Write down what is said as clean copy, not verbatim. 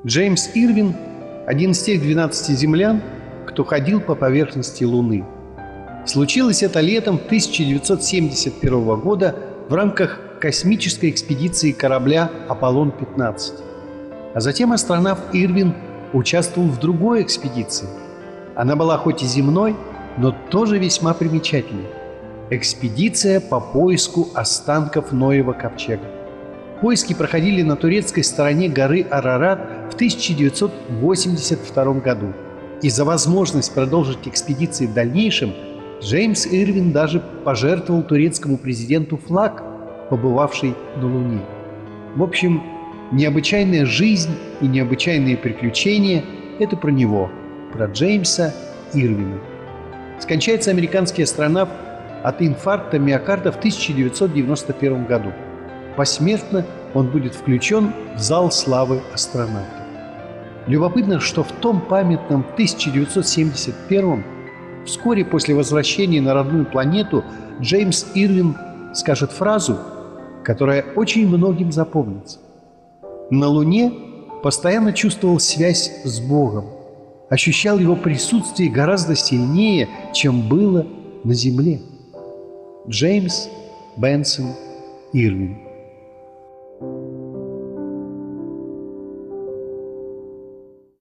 Джеймс Ирвин – один из тех 12 землян, кто ходил по поверхности Луны. Случилось это летом 1971 года в рамках космической экспедиции корабля «Аполлон-15». А затем астронавт Ирвин участвовал в другой экспедиции. Она была хоть и земной, но тоже весьма примечательной. Экспедиция по поиску останков Ноева ковчега. Поиски проходили на турецкой стороне горы Арарат в 1982 году. И за возможность продолжить экспедиции в дальнейшем Джеймс Ирвин даже пожертвовал турецкому президенту флаг, побывавший на Луне. В общем, необычайная жизнь и необычайные приключения – это про него, про Джеймса Ирвина. Скончается американский астронавт от инфаркта миокарда в 1991 году. Посмертно он будет включен в зал славы астронавтов. Любопытно, что в том памятном 1971-м, вскоре после возвращения на родную планету, Джеймс Ирвин скажет фразу, которая очень многим запомнится. На Луне постоянно чувствовал связь с Богом, ощущал Его присутствие гораздо сильнее, чем было на Земле. Джеймс Бенсон Ирвин.